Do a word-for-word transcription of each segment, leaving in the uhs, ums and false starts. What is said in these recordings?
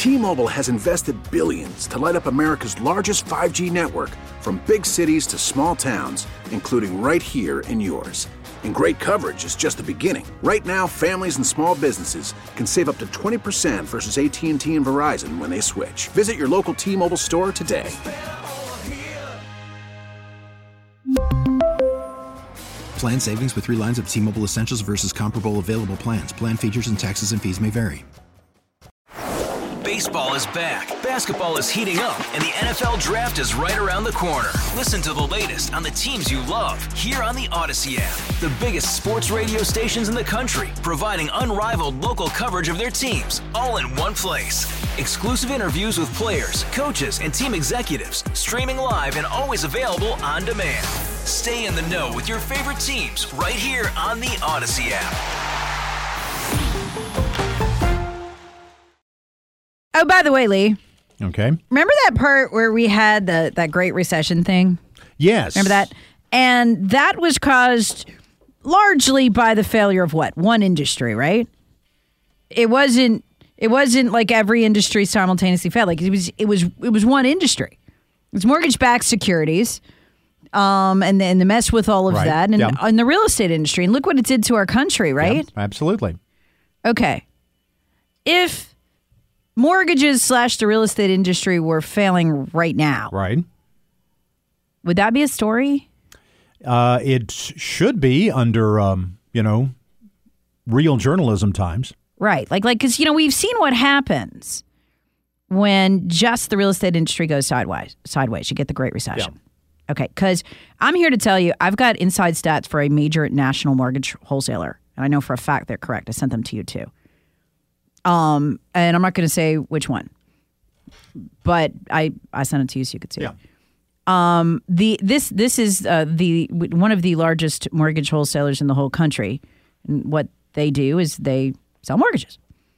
T-Mobile has invested billions to light up America's largest five G network, from big cities to small towns, including right here in yours. And great coverage is just the beginning. Right now, families and small businesses can save up to twenty percent versus A T and T and Verizon when they switch. Visit your local T-Mobile store today. Plan savings with three lines of T-Mobile Essentials versus comparable available plans. Plan features and taxes and fees may vary. Baseball is back, basketball is heating up, and the N F L Draft is right around the corner. Listen to the latest on the teams you love here on the Odyssey app. The biggest sports radio stations in the country, providing unrivaled local coverage of their teams, all in one place. Exclusive interviews with players, coaches, and team executives, streaming live and always available on demand. Stay in the know with your favorite teams right here on the Odyssey app. Oh, by the way, Lee. Okay. Remember that part where we had the that Great Recession thing? Yes. Remember that? And that was caused largely by the failure of what? One industry, right? It wasn't it wasn't like every industry simultaneously failed. Like it was it was it was one industry. It was mortgage-backed securities. Um and then the mess with all of right. that and, yeah. and the real estate industry. And look what it did to our country, right? Yeah, absolutely. Okay. If mortgages slash the real estate industry were failing right now. Right. Would that be a story? Uh, it should be under, um, you know, real journalism times. Right. Like, like, because, you know, we've seen what happens when just the real estate industry goes sideways. Sideways. You get the Great Recession. Yeah. Okay. Because I'm here to tell you, I've got inside stats for a major national mortgage wholesaler. And I know for a fact they're correct. I sent them to you, too. Um, and I'm not going to say which one, but I, I sent it to you so you could see yeah. it. Um, the this this is uh, the one of the largest mortgage wholesalers in the whole country. And what they do is they sell mortgages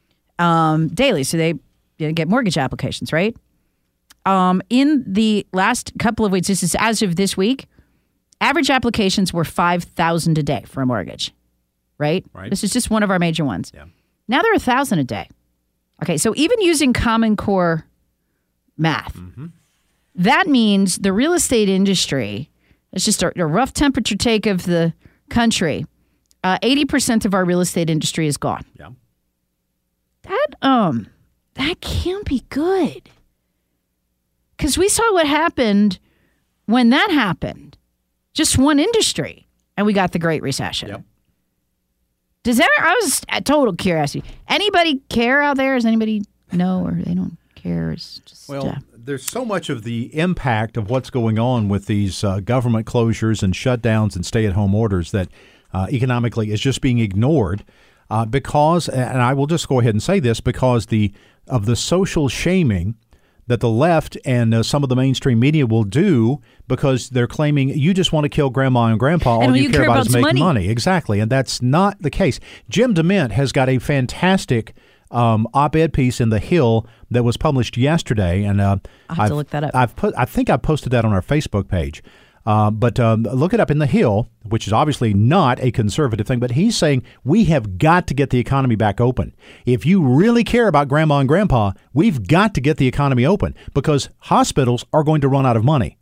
um, daily, so they you know, get mortgage applications, right? Um, in the last couple of weeks, this is as of this week, average applications were five thousand a day for a mortgage, right? Right. This is just one of our major ones. Yeah. Now they're a thousand a day. Okay, so even using Common Core math, mm-hmm. that means the real estate industry, it's just a, a rough temperature take of the country, uh, eighty percent of our real estate industry is gone. Yeah. That, um, that can't be good. Because we saw what happened when that happened. Just one industry, and we got the Great Recession. Yep. Does that, I was a total curiosity. Anybody care out there? Does anybody know or they don't care? It's just, well, uh, there's so much of the impact of what's going on with these uh, government closures and shutdowns and stay-at-home orders that uh, economically is just being ignored uh, because, and I will just go ahead and say this, because the of the social shaming that the left and uh, some of the mainstream media will do because they're claiming you just want to kill grandma and grandpa. And all you, you care, care about, about is making money. money. Exactly. And that's not the case. Jim DeMint has got a fantastic um, op-ed piece in The Hill that was published yesterday. And uh, I'll have I've, to look that up. I've put, I think I posted that on our Facebook page. Uh, but um, look it up in The Hill, which is obviously not a conservative thing, but he's saying we have got to get the economy back open. If you really care about grandma and grandpa, we've got to get the economy open because hospitals are going to run out of money.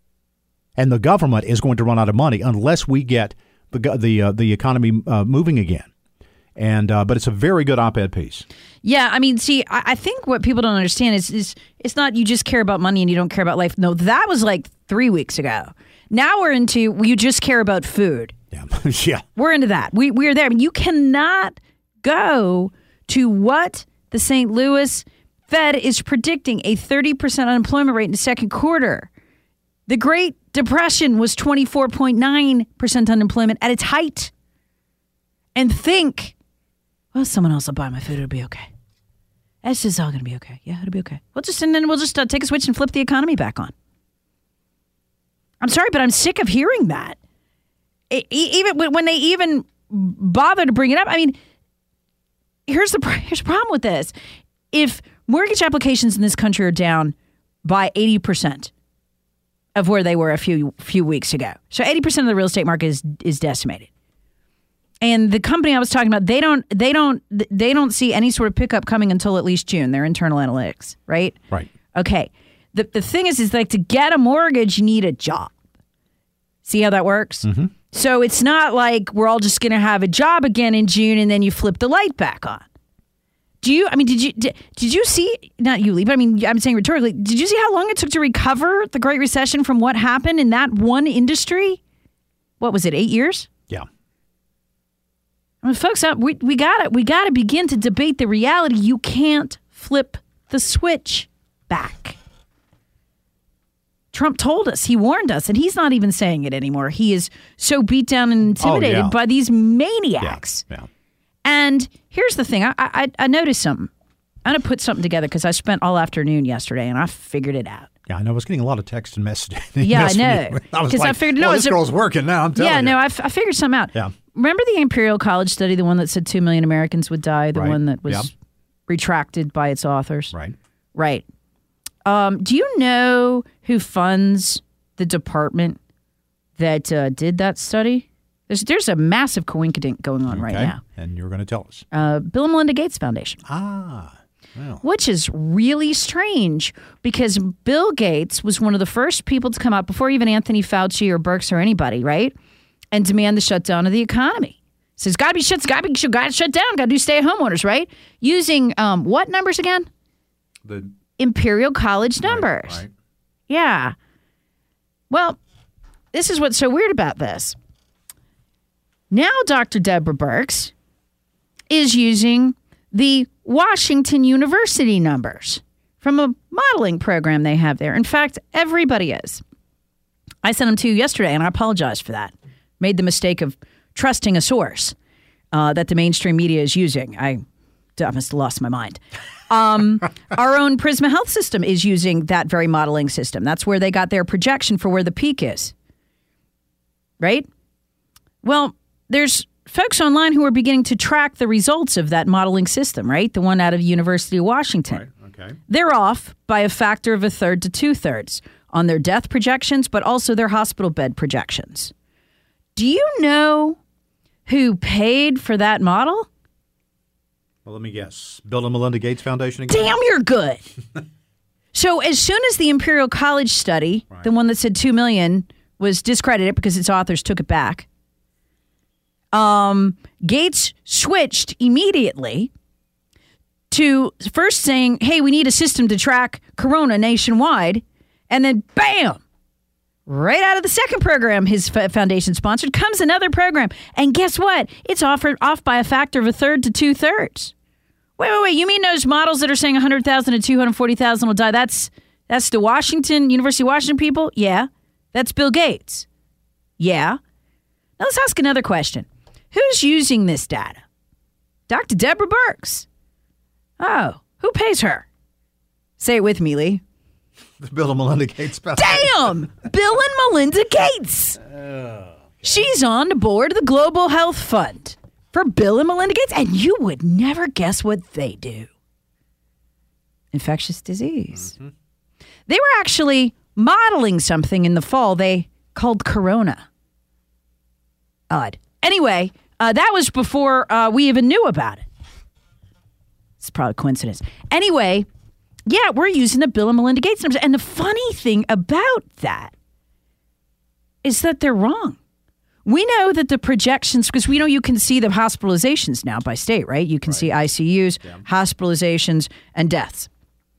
And the government is going to run out of money unless we get the the uh, the economy uh, moving again. And uh, but it's a very good op-ed piece. Yeah, I mean, see, I, I think what people don't understand is, is it's not you just care about money and you don't care about life. No, that was like three weeks ago. Now we're into well, you just care about food. Yeah, yeah. We're into that. We we're there. I mean, you cannot go to what the Saint Louis Fed is predicting a thirty percent unemployment rate in the second quarter. The Great Depression was twenty-four point nine percent unemployment at its height. And think, well, someone else will buy my food. It'll be okay. It's just all going to be okay. Yeah, it'll be okay. We'll just and then we'll just uh, take a switch and flip the economy back on. I'm sorry, but I'm sick of hearing that. It, even when they even bother to bring it up. I mean, here's the here's the problem with this. If mortgage applications in this country are down by eighty percent of where they were a few few weeks ago, so eighty percent of the real estate market is is decimated. And the company I was talking about, they don't, they don't, they don't see any sort of pickup coming until at least June. Their internal analytics, right? Right. Okay. The the thing is, is like to get a mortgage, you need a job. See how that works? Mm-hmm. So it's not like we're all just going to have a job again in June and then you flip the light back on. Do you? I mean, did you did, did you see? Not you, Lee, but I mean, I'm saying rhetorically. Did you see how long it took to recover the Great Recession from what happened in that one industry? What was it? Eight years? Yeah. I mean, folks, we we got it. We got to begin to debate the reality. You can't flip the switch back. Trump told us. He warned us, and he's not even saying it anymore. He is so beat down and intimidated oh, yeah. by these maniacs. Yeah. yeah. And here's the thing. I I, I noticed something. I'm going to put something together because I spent all afternoon yesterday, and I figured it out. Yeah, I know. I was getting a lot of text and messages. Yeah, I know. Because I, I figured, no, well, this girl's working now, I'm telling yeah, you. Yeah, no, I, f- I figured something out. Yeah. Remember the Imperial College study, the one that said two million Americans would die, the right. one that was yep. retracted by its authors? Right. Right. Um, do you know who funds the department that uh, did that study? There's there's a massive coinkydink going on okay. right now. And you're going to tell us. Uh, Bill and Melinda Gates Foundation. Ah, well. Which is really strange because Bill Gates was one of the first people to come out before even Anthony Fauci or Birx or anybody, right? And demand the shutdown of the economy. Says, got to be shut, got to be got to shut down, got to do stay-at-home orders, right? Using um, what numbers again? The Imperial College numbers. Right, right. Yeah. Well, this is what's so weird about this. Now Doctor Deborah Birx is using the Washington University numbers from a modeling program they have there. In fact, everybody is. I sent them to you yesterday, and I apologize for that. Made the mistake of trusting a source uh, that the mainstream media is using. I, I must have lost my mind. Um, our own Prisma Health System is using that very modeling system. That's where they got their projection for where the peak is. Right? Well, there's folks online who are beginning to track the results of that modeling system, right? The one out of University of Washington. Right, okay. They're off by a factor of a third to two-thirds on their death projections, but also their hospital bed projections. Do you know who paid for that model? Well, let me guess. Bill and Melinda Gates Foundation again? Damn, you're good. So as soon as the Imperial College study, right. the one that said two million, was discredited because its authors took it back, Um, Gates switched immediately to first saying, hey, we need a system to track corona nationwide. And then, bam, right out of the second program his f- foundation sponsored comes another program. And guess what? It's offered off by a factor of a third to two thirds. Wait, wait, wait. You mean those models that are saying one hundred thousand to two hundred forty thousand will die? That's, that's the Washington, University of Washington people? Yeah. That's Bill Gates. Yeah. Now let's ask another question. Who's using this data? Doctor Deborah Birx. Oh, who pays her? Say it with me, Lee. The Bill and Melinda Gates Foundation. Damn! Bill and Melinda Gates. Oh, okay. She's on the board of the Global Health Fund for Bill and Melinda Gates, and you would never guess what they do. Infectious disease. Mm-hmm. They were actually modeling something in the fall they called corona. Odd. Anyway, uh, that was before uh, we even knew about it. It's probably a coincidence. Anyway, yeah, we're using the Bill and Melinda Gates numbers. And the funny thing about that is that they're wrong. We know that the projections, because we know you can see the hospitalizations now by state, right? You can right. see I C Us, yeah. hospitalizations, and deaths.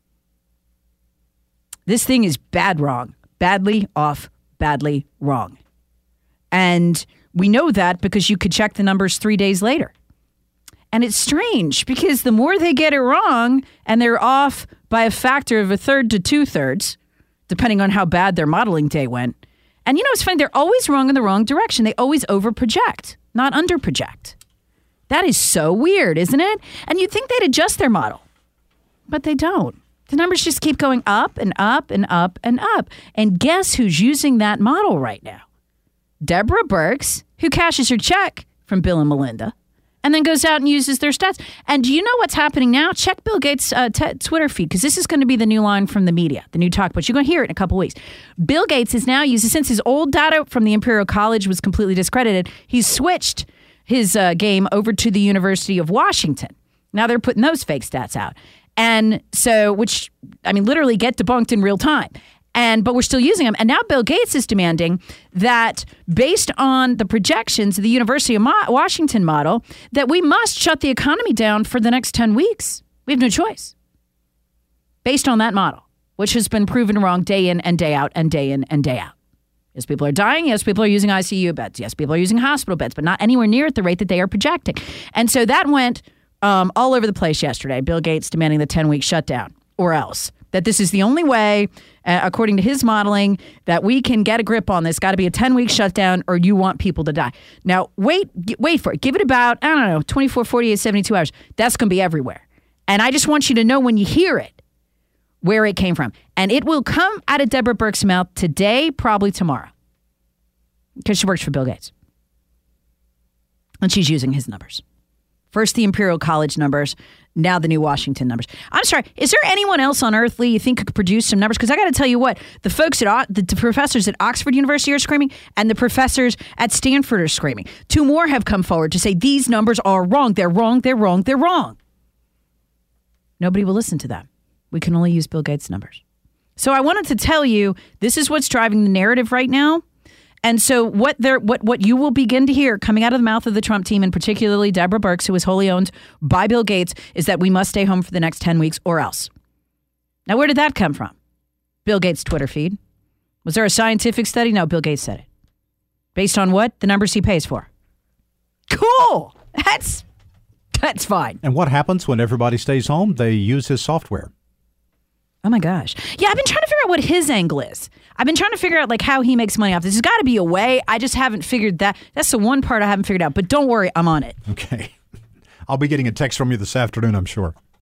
This thing is bad wrong. Badly off, badly wrong. And we know that because you could check the numbers three days later. And it's strange because the more they get it wrong and they're off by a factor of a third to two-thirds, depending on how bad their modeling day went. And you know, it's funny, they're always wrong in the wrong direction. They always over-project, not under-project. That is so weird, isn't it? And you'd think they'd adjust their model, but they don't. The numbers just keep going up and up and up and up. And guess who's using that model right now? Deborah Birx, who cashes her check from Bill and Melinda, and then goes out and uses their stats. And do you know what's happening now? Check Bill Gates' uh, t- Twitter feed, because this is going to be the new line from the media, the new talk, but you're going to hear it in a couple weeks. Bill Gates is now using, since his old data from the Imperial College was completely discredited, he's switched his uh, game over to the University of Washington. Now they're putting those fake stats out. And so, which, I mean, literally get debunked in real time. And but we're still using them. And now Bill Gates is demanding that based on the projections of the University of Mo- Washington model, that we must shut the economy down for the next ten weeks. We have no choice. Based on that model, which has been proven wrong day in and day out and day in and day out. Yes, people are dying. Yes, people are using I C U beds. Yes, people are using hospital beds, but not anywhere near at the rate that they are projecting. And so that went um, all over the place yesterday. Bill Gates demanding the ten-week shutdown or else. That this is the only way, uh, according to his modeling, that we can get a grip on this. Got to be a ten-week shutdown or you want people to die. Now, wait, wait for it. Give it about, I don't know, twenty-four, forty-eight, seventy-two hours. That's going to be everywhere. And I just want you to know when you hear it, where it came from. And it will come out of Deborah Birx's mouth today, probably tomorrow. Because she works for Bill Gates. And she's using his numbers. First the Imperial College numbers, now the new Washington numbers. I'm sorry, is there anyone else on earth, Lee, you think could produce some numbers? Because I got to tell you what, the folks at, the, the professors at Oxford University are screaming, and the professors at Stanford are screaming. Two more have come forward to say these numbers are wrong. They're wrong, they're wrong, they're wrong. Nobody will listen to them. We can only use Bill Gates' numbers. So I wanted to tell you, this is what's driving the narrative right now. And so what there, what what you will begin to hear coming out of the mouth of the Trump team, and particularly Deborah Birx, who is wholly owned by Bill Gates, is that we must stay home for the next ten weeks or else. Now, where did that come from? Bill Gates' Twitter feed. Was there a scientific study? No, Bill Gates said it. Based on what? The numbers he pays for. Cool. That's, that's fine. And what happens when everybody stays home? They use his software. Oh my gosh. Yeah, I've been trying to figure out what his angle is. I've been trying to figure out like how he makes money off this. There's got to be a way. I just haven't figured that. That's the one part I haven't figured out. But don't worry, I'm on it. Okay. I'll be getting a text from you this afternoon, I'm sure.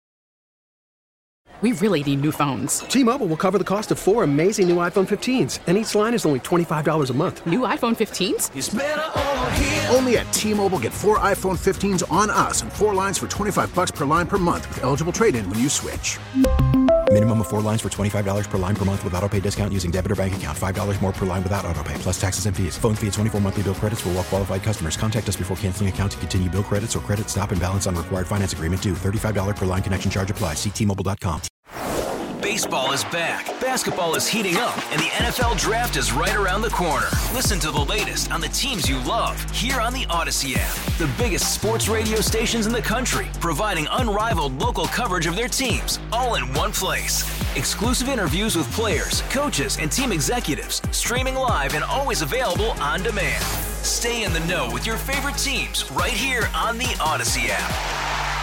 We really need new phones. T-Mobile will cover the cost of four amazing new iPhone fifteens, and each line is only twenty-five dollars a month. New iPhone fifteens? It's better over here. Only at T-Mobile, get four iPhone fifteens on us and four lines for twenty-five bucks per line per month with eligible trade-in when you switch. Minimum of four lines for twenty-five dollars per line per month with autopay discount using debit or bank account. five dollars more per line without autopay, plus taxes and fees. Phone fee at twenty-four monthly bill credits for well-qualified customers. Contact us before canceling account to continue bill credits or credit stop and balance on required finance agreement due. thirty-five dollars per line connection charge applies. See T Mobile dot com. Baseball is back, basketball is heating up, and the N F L Draft is right around the corner. Listen to the latest on the teams you love here on the Odyssey app. The biggest sports radio stations in the country, providing unrivaled local coverage of their teams, all in one place. Exclusive interviews with players, coaches, and team executives, streaming live and always available on demand. Stay in the know with your favorite teams right here on the Odyssey app.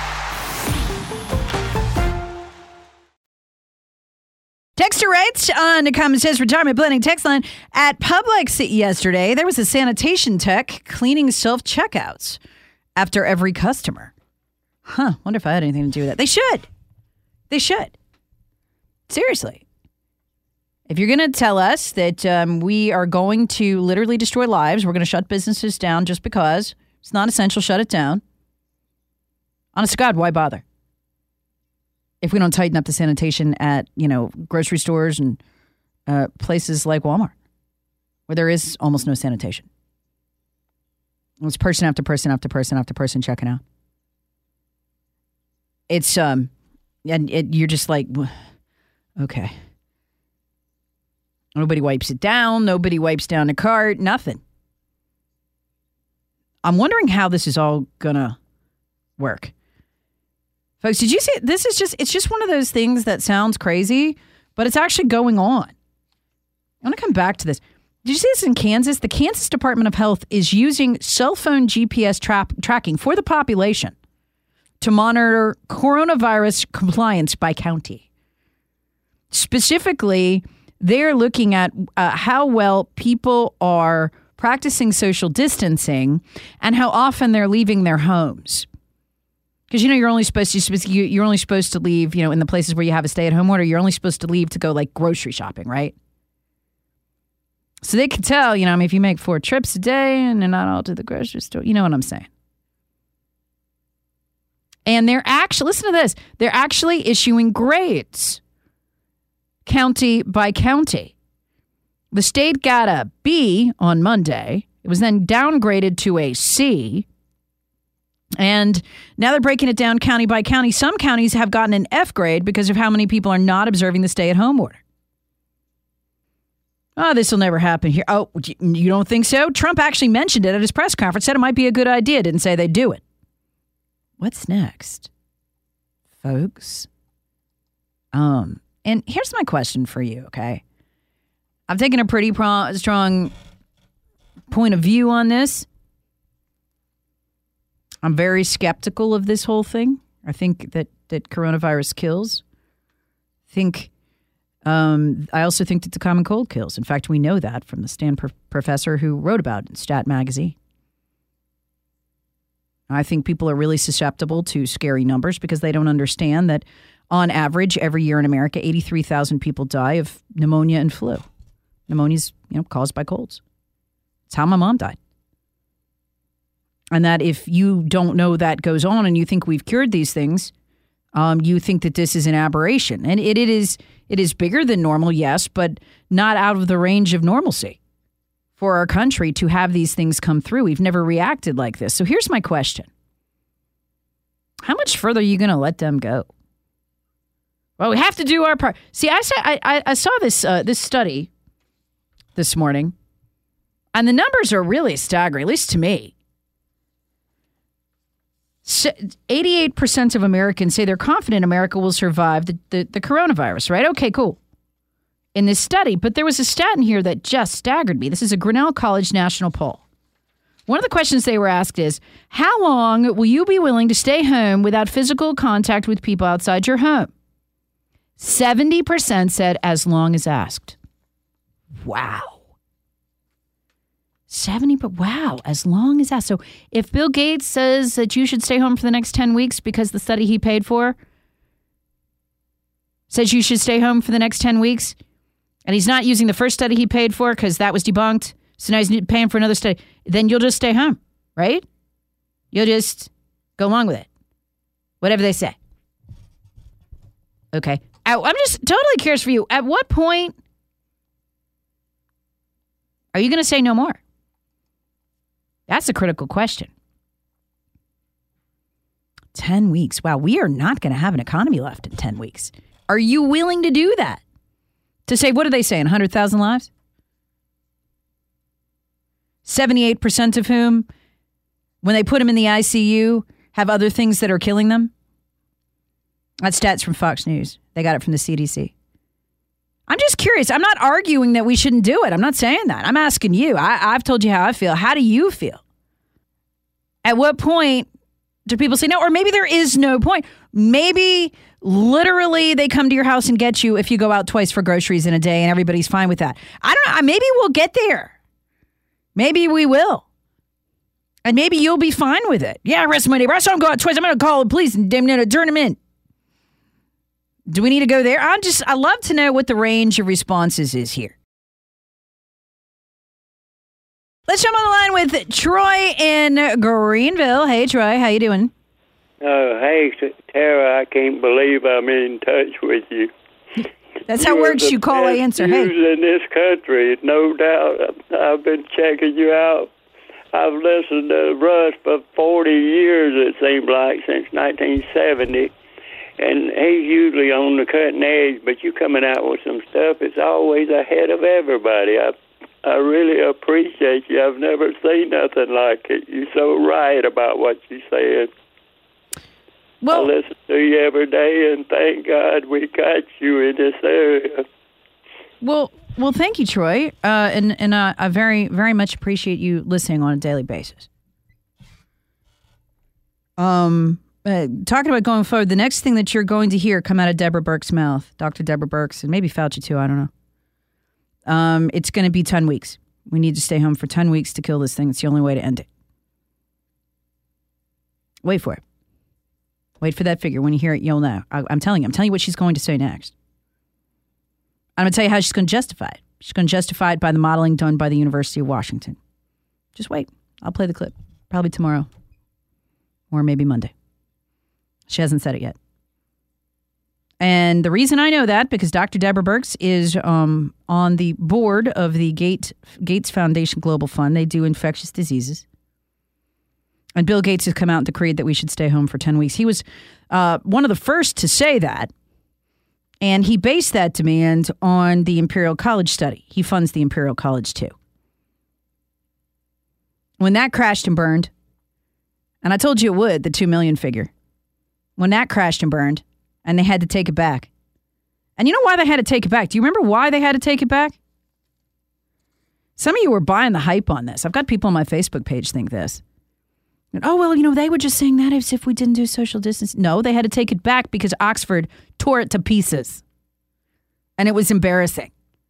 Texter writes on the Common Sense Retirement Planning text line, at Publix yesterday, there was a sanitation tech cleaning self-checkouts after every customer. Huh, wonder if I had anything to do with that. They should. They should. Seriously. If you're going to tell us that um, we are going to literally destroy lives, we're going to shut businesses down just because it's not essential, shut it down. Honest to God, why bother? If we don't tighten up the sanitation at, you know, grocery stores and uh, places like Walmart, where there is almost no sanitation. It's person after person after person after person checking out. It's, um, and it, you're just like, okay. Nobody wipes it down. Nobody wipes down the cart. Nothing. I'm wondering how this is all going to work. Folks, did you see it? This is just, it's just one of those things that sounds crazy, but it's actually going on. I want to come back to this. Did you see this in Kansas? The Kansas Department of Health is using cell phone G P S tra- tracking for the population to monitor coronavirus compliance by county. Specifically, they're looking at uh, how well people are practicing social distancing and how often they're leaving their homes. Because, you know, you're only supposed to, you're only supposed to leave, you know, in the places where you have a stay-at-home order, you're only supposed to leave to go, like, grocery shopping, right? So they could tell, you know, I mean, if you make four trips a day and they're not all to the grocery store, you know what I'm saying? And they're actually, listen to this, they're actually issuing grades, county by county. The state got a B on Monday. It was then downgraded to a C And now they're breaking it down county by county. Some counties have gotten an F grade because of how many people are not observing the stay-at-home order. Oh, this will never happen here. Oh, you don't think so? Trump actually mentioned it at his press conference, said it might be a good idea, didn't say they'd do it. What's next, folks? Um, and here's my question for you, okay? I've taken a pretty pro- strong point of view on this. I'm very skeptical of this whole thing. I think that, that coronavirus kills. I think, um, I also think that the common cold kills. In fact, we know that from the Stanford professor who wrote about it in Stat Magazine. I think people are really susceptible to scary numbers because they don't understand that on average, every year in America, eighty-three thousand people die of pneumonia and flu. Pneumonia is, you know, caused by colds. It's how my mom died. And that if you don't know that goes on and you think we've cured these things, um, you think that this is an aberration. And it, it is it is bigger than normal, yes, but not out of the range of normalcy for our country to have these things come through. We've never reacted like this. So here's my question. How much further are you going to let them go? Well, we have to do our part. See, I said I, I, I saw this uh, this study this morning, and the numbers are really staggering, at least to me. eighty-eight percent of Americans say they're confident America will survive the, the, the coronavirus, right? Okay, cool. In this study, but there was a stat in here that just staggered me. This is a Grinnell College national poll. One of the questions they were asked is, how long will you be willing to stay home without physical contact with people outside your home? seventy percent said as long as asked. Wow. seventy, but wow, as long as asked. So if Bill Gates says that you should stay home for the next ten weeks because the study he paid for says you should stay home for the next ten weeks, and he's not using the first study he paid for because that was debunked, so now he's paying for another study, then you'll just stay home, right? You'll just go along with it. Whatever they say. Okay. I'm just totally curious for you. At what point are you going to say no more? That's a critical question. ten weeks. Wow, we are not going to have an economy left in ten weeks. Are you willing to do that? To say, what are they saying, one hundred thousand lives? seventy-eight percent of whom, when they put them in the I C U, have other things that are killing them? That's stats from Fox News. They got it from the C D C. I'm just curious. I'm not arguing that we shouldn't do it. I'm not saying that. I'm asking you. I, I've told you how I feel. How do you feel? At what point do people say no? Or maybe there is no point. Maybe literally they come to your house and get you if you go out twice for groceries in a day and everybody's fine with that. I don't know. Maybe we'll get there. Maybe we will. And maybe you'll be fine with it. Yeah, arrest my neighbor. I saw him go out twice. I'm going to call the police and damn near turn him in. Do we need to go there? I just, I love to know what the range of responses is here. Let's jump on the line with Troy in Greenville. Hey, Troy, how you doing? Oh, hey, Tara, I can't believe I'm in touch with you. That's how it works. You call, I answer. Hey. In this country, no doubt. I've been checking you out. I've listened to Russ for forty years, it seems like, since nineteen seventy. And he's usually on the cutting edge, but you coming out with some stuff that's always ahead of everybody. I I really appreciate you. I've never seen nothing like it. You're so right about what you're saying. Well, I listen to you every day, and thank God we got you in this area. Well, well, thank you, Troy, uh, and and uh, I very, very much appreciate you listening on a daily basis. Um. Uh, talking about going forward, the next thing that you're going to hear come out of Deborah Birx's mouth, Doctor Deborah Birx, and maybe Fauci too, I don't know. Um, it's going to be ten weeks. We need to stay home for ten weeks to kill this thing. It's the only way to end it. Wait for it. Wait for that figure. When you hear it, you'll know. I, I'm telling you. I'm telling you what she's going to say next. I'm going to tell you how she's going to justify it. She's going to justify it by the modeling done by the University of Washington. Just wait. I'll play the clip. Probably tomorrow. Or maybe Monday. She hasn't said it yet. And the reason I know that, because Doctor Deborah Birx is um, on the board of the Gate, Gates Foundation Global Fund. They do infectious diseases. And Bill Gates has come out and decreed that we should stay home for ten weeks. He was uh, one of the first to say that. And he based that demand on the Imperial College study. He funds the Imperial College too. When that crashed and burned, and I told you it would, the two million figure. When that crashed and burned, and they had to take it back. And you know why they had to take it back? Do you remember why they had to take it back? Some of you were buying the hype on this. I've got people on my Facebook page think this. Oh, well, you know, they were just saying that as if we didn't do social distance. No, they had to take it back because Oxford tore it to pieces. And it was embarrassing.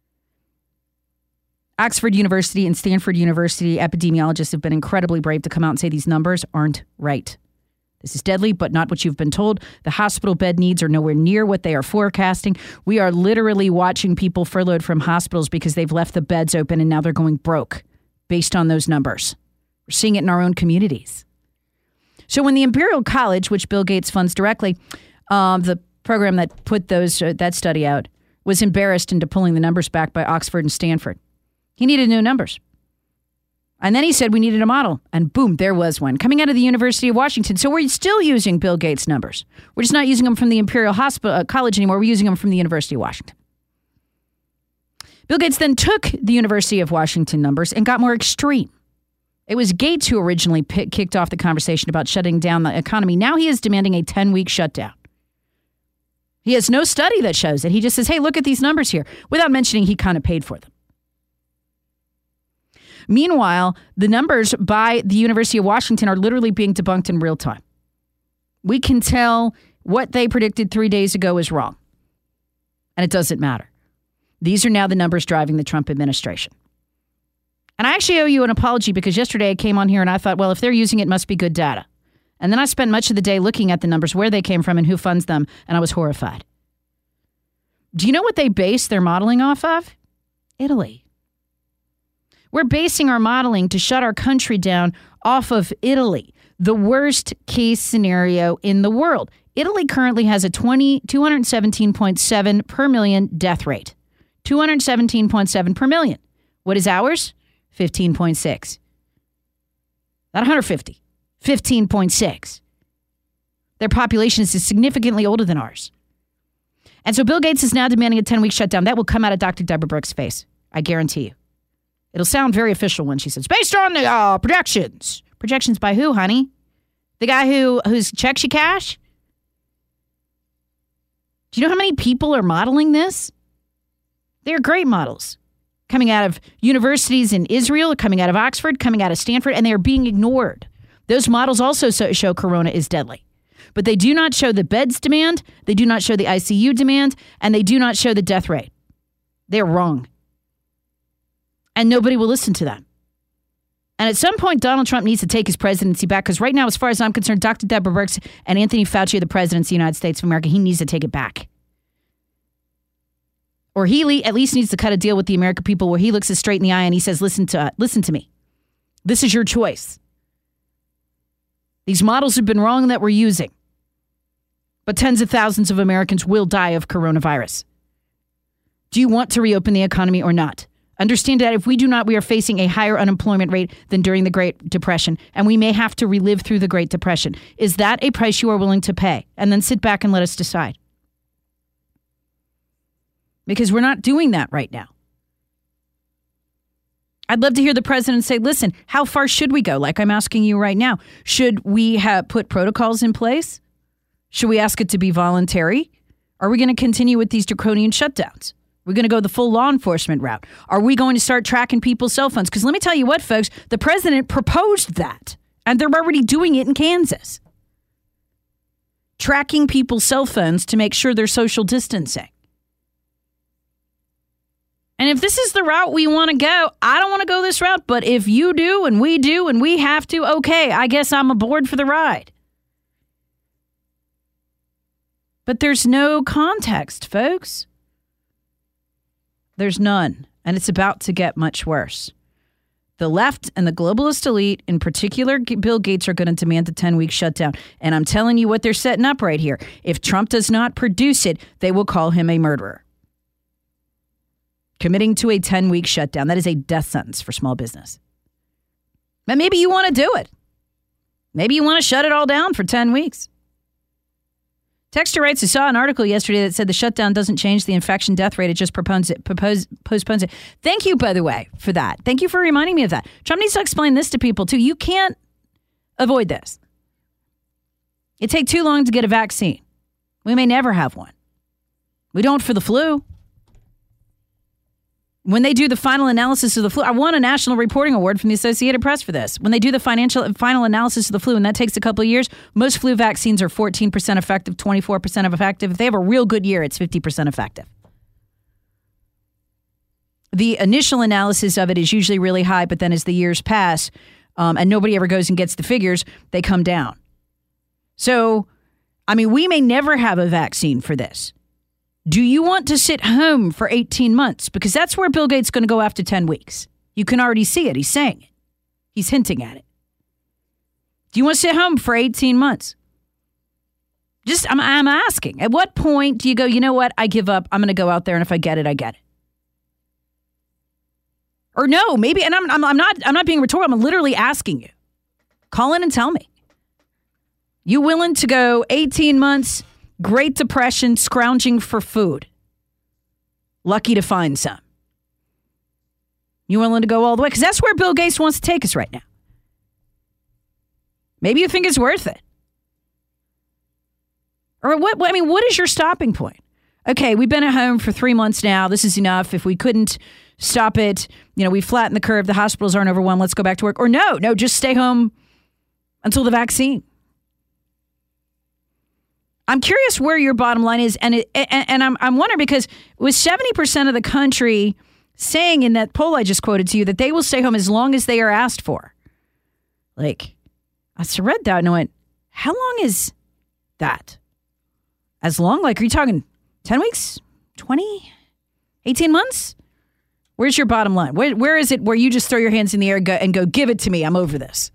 Oxford University and Stanford University epidemiologists have been incredibly brave to come out and say these numbers aren't right. This is deadly, but not what you've been told. The hospital bed needs are nowhere near what they are forecasting. We are literally watching people furloughed from hospitals because they've left the beds open and now they're going broke based on those numbers. We're seeing it in our own communities. So when the Imperial College, which Bill Gates funds directly, um, the program that put those uh, that study out, was embarrassed into pulling the numbers back by Oxford and Stanford. He needed new numbers. And then he said we needed a model. And boom, there was one coming out of the University of Washington. So we're still using Bill Gates' numbers. We're just not using them from the Imperial Hospital, uh, College anymore. We're using them from the University of Washington. Bill Gates then took the University of Washington numbers and got more extreme. It was Gates who originally pick, kicked off the conversation about shutting down the economy. Now he is demanding a ten-week shutdown. He has no study that shows it. He just says, hey, look at these numbers here, without mentioning he kind of paid for them. Meanwhile, the numbers by the University of Washington are literally being debunked in real time. We can tell what they predicted three days ago is wrong. And it doesn't matter. These are now the numbers driving the Trump administration. And I actually owe you an apology because yesterday I came on here and I thought, well, if they're using it, it must be good data. And then I spent much of the day looking at the numbers, where they came from and who funds them, and I was horrified. Do you know what they base their modeling off of? Italy. We're basing our modeling to shut our country down off of Italy, the worst case scenario in the world. Italy currently has a two hundred seventeen point seven per million death rate. two hundred seventeen point seven per million. What is ours? fifteen point six. Not one hundred fifty. fifteen point six. Their population is significantly older than ours. And so Bill Gates is now demanding a ten-week shutdown. That will come out of Doctor Deborah Birx's face. I guarantee you. It'll sound very official when she says, based on the uh, projections. Projections by who, honey? The guy who whose checks you cash? Do you know how many people are modeling this? They're great models. Coming out of universities in Israel, coming out of Oxford, coming out of Stanford, and they are being ignored. Those models also show corona is deadly. But they do not show the beds demand, they do not show the I C U demand, and they do not show the death rate. They're wrong. And nobody will listen to them. And at some point, Donald Trump needs to take his presidency back, because right now, as far as I'm concerned, Doctor Deborah Birx and Anthony Fauci are the presidents of the United States of America. He needs to take it back. Or he le- at least needs to cut a deal with the American people where he looks us straight in the eye and he says, listen to, uh, listen to me. This is your choice. These models have been wrong that we're using. But tens of thousands of Americans will die of coronavirus. Do you want to reopen the economy or not? Understand that if we do not, we are facing a higher unemployment rate than during the Great Depression, and we may have to relive through the Great Depression. Is that a price you are willing to pay? And then sit back and let us decide. Because we're not doing that right now. I'd love to hear the president say, listen, how far should we go? Like I'm asking you right now. Should we have put protocols in place? Should we ask it to be voluntary? Are we going to continue with these draconian shutdowns? We're going to go the full law enforcement route. Are we going to start tracking people's cell phones? Because let me tell you what, folks, the president proposed that, and they're already doing it in Kansas. Tracking people's cell phones to make sure they're social distancing. And if this is the route we want to go, I don't want to go this route, but if you do and we do and we have to, okay, I guess I'm aboard for the ride. But there's no context, folks. There's none, and it's about to get much worse. The left and the globalist elite, in particular Bill Gates, are going to demand a ten-week shutdown. And I'm telling you what they're setting up right here. If Trump does not produce it, they will call him a murderer. Committing to a ten-week shutdown. That is a death sentence for small business. But maybe you want to do it. Maybe you want to shut it all down for ten weeks. Texter writes, I saw an article yesterday that said the shutdown doesn't change the infection death rate. It just proposes it, propose, postpones it. Thank you, by the way, for that. Thank you for reminding me of that. Trump needs to explain this to people, too. You can't avoid this. It takes too long to get a vaccine. We may never have one. We don't for the flu. When they do the final analysis of the flu, I won a National Reporting Award from the Associated Press for this. When they do the financial final analysis of the flu, and that takes a couple of years, most flu vaccines are fourteen percent effective, twenty-four percent effective. If they have a real good year, it's fifty percent effective. The initial analysis of it is usually really high, but then as the years pass, um, and nobody ever goes and gets the figures, they come down. So, I mean, we may never have a vaccine for this. Do you want to sit home for eighteen months? Because that's where Bill Gates is going to go after ten weeks. You can already see it. He's saying it. He's hinting at it. Do you want to sit home for eighteen months? Just, I'm, I'm asking. At what point do you go, you know what? I give up. I'm going to go out there, and if I get it, I get it. Or no, maybe, and I'm, I'm, I'm not, I'm not being rhetorical. I'm literally asking you. Call in and tell me. You willing to go eighteen months? Great Depression, scrounging for food. Lucky to find some. You willing to go all the way? Because that's where Bill Gates wants to take us right now. Maybe you think it's worth it. Or what? I mean, what is your stopping point? Okay, we've been at home for three months now. This is enough. If we couldn't stop it, you know, we flattened the curve. The hospitals aren't overwhelmed. Let's go back to work. Or no, no, just stay home until the vaccine. I'm curious where your bottom line is, and it, and, and I'm I'm wondering because with seventy percent of the country saying in that poll I just quoted to you that they will stay home as long as they are asked for. Like, I read that and I went, how long is that? As long? Like, are you talking ten weeks? twenty? eighteen months? Where's your bottom line? Where Where is it where you just throw your hands in the air and go, and go give it to me, I'm over this?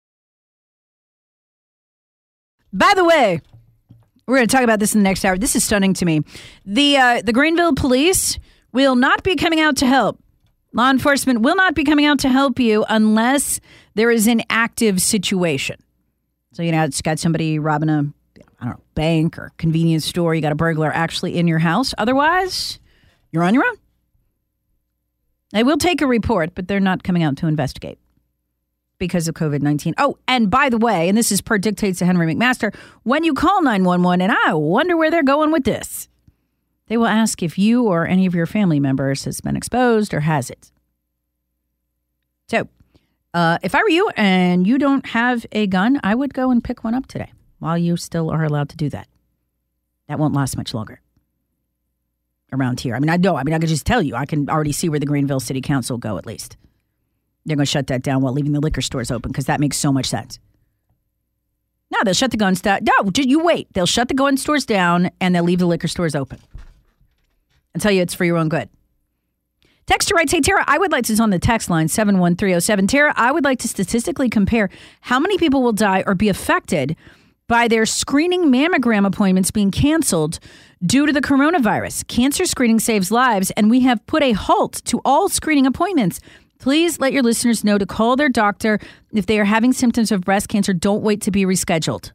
By the way, we're going to talk about this in the next hour. This is stunning to me. The uh, the Greenville police will not be coming out to help. Law enforcement will not be coming out to help you unless there is an active situation. So, you know, it's got somebody robbing a, I don't know, bank or convenience store. You got a burglar actually in your house. Otherwise, you're on your own. They will take a report, but they're not coming out to investigate because of covid nineteen. Oh, and by the way, and this is per dictates to Henry McMaster, when you call nine one one, and I wonder where they're going with this, they will ask if you or any of your family members has been exposed or has it. So, uh, if I were you and you don't have a gun, I would go and pick one up today while you still are allowed to do that. That won't last much longer around here. I mean, I know. I mean, I could just tell you. I can already see where the Greenville City Council will go, at least. They're going to shut that down while leaving the liquor stores open because that makes so much sense. No, they'll shut the gun stores. No, you wait. They'll shut the gun stores down and they'll leave the liquor stores open. I'll tell you it's for your own good. Texter writes, hey, Tara, I would like to, it's on the text line, seven one three oh seven. Tara, I would like to statistically compare how many people will die or be affected by their screening mammogram appointments being canceled due to the coronavirus. Cancer screening saves lives, and we have put a halt to all screening appointments. Please let your listeners know to call their doctor if they are having symptoms of breast cancer. Don't wait to be rescheduled.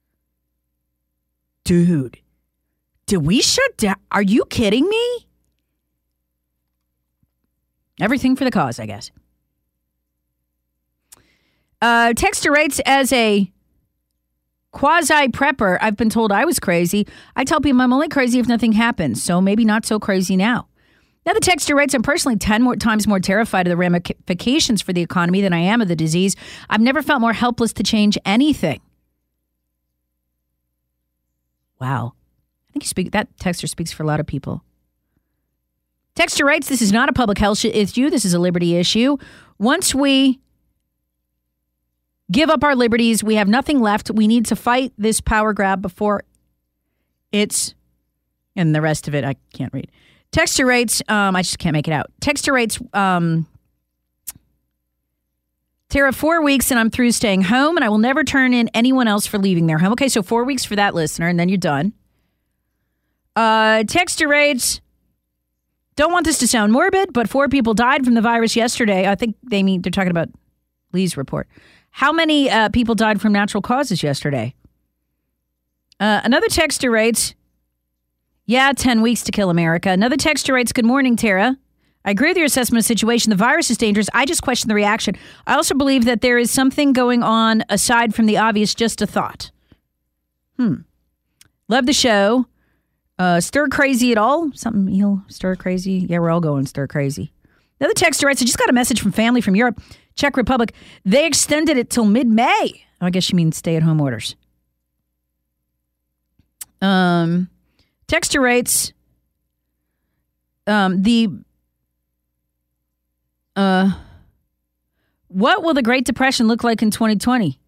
Dude, did we shut down? Are you kidding me? Everything for the cause, I guess. Uh, Texter writes, as a quasi-prepper, I've been told I was crazy. I tell people I'm only crazy if nothing happens, so maybe not so crazy now. Now the texter writes, I'm personally ten more times more terrified of the ramifications for the economy than I am of the disease. I've never felt more helpless to change anything. Wow. I think you speak, that texter speaks for a lot of people. Texter writes, this is not a public health issue. This is a liberty issue. Once we give up our liberties, we have nothing left. We need to fight this power grab before it's, and the rest of it I can't read. Texter rates, um, I just can't make it out. Texter rates, um, Tara, four weeks and I'm through staying home and I will never turn in anyone else for leaving their home. Okay, so four weeks for that listener and then you're done. Uh, Texter rates, don't want this to sound morbid, but four people died from the virus yesterday. I think they mean, they're talking about Lee's report. How many uh, people died from natural causes yesterday? Uh, another texter writes, yeah, ten weeks to kill America. Another texter writes, good morning, Tara. I agree with your assessment of the situation. The virus is dangerous. I just question the reaction. I also believe that there is something going on aside from the obvious, just a thought. Hmm. Love the show. Uh, stir crazy at all? Something you'll stir crazy? Yeah, we're all going stir crazy. Another texter writes, I just got a message from family from Europe, Czech Republic. They extended it till mid-May. Oh, I guess you mean stay-at-home orders. Um, texter writes, um, the, uh, what will the Great Depression look like in twenty twenty?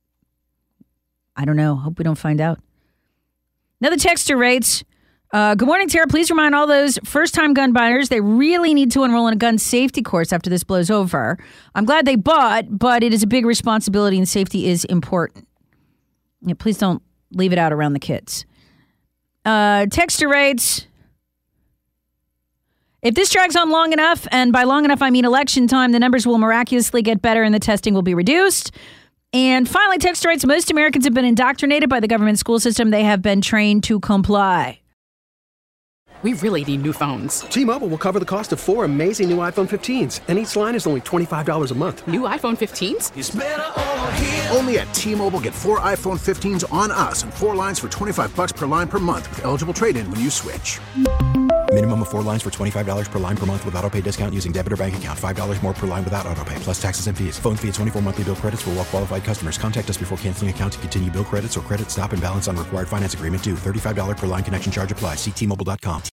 I don't know. Hope we don't find out. Another texter writes, uh, good morning, Tara. Please remind all those first-time gun buyers they really need to enroll in a gun safety course after this blows over. I'm glad they bought, but it is a big responsibility and safety is important. Yeah, please don't leave it out around the kids. Uh, texter writes, if this drags on long enough, and by long enough I mean election time, the numbers will miraculously get better and the testing will be reduced. And finally, texter writes, most Americans have been indoctrinated by the government school system. They have been trained to comply. We really need new phones. T-Mobile will cover the cost of four amazing new iPhone fifteens, and each line is only twenty-five dollars a month. New iPhone fifteens? It's better over here. Only at T-Mobile, get four iPhone fifteens on us and four lines for twenty-five bucks per line per month with eligible trade-in when you switch. Minimum of four lines for twenty-five dollars per line per month with autopay discount using debit or bank account. five dollars more per line without autopay, plus taxes and fees. Phone fee at twenty-four monthly bill credits for well-qualified customers. Contact us before canceling account to continue bill credits or credit stop and balance on required finance agreement due. thirty-five dollars per line connection charge applies. See T Mobile dot com.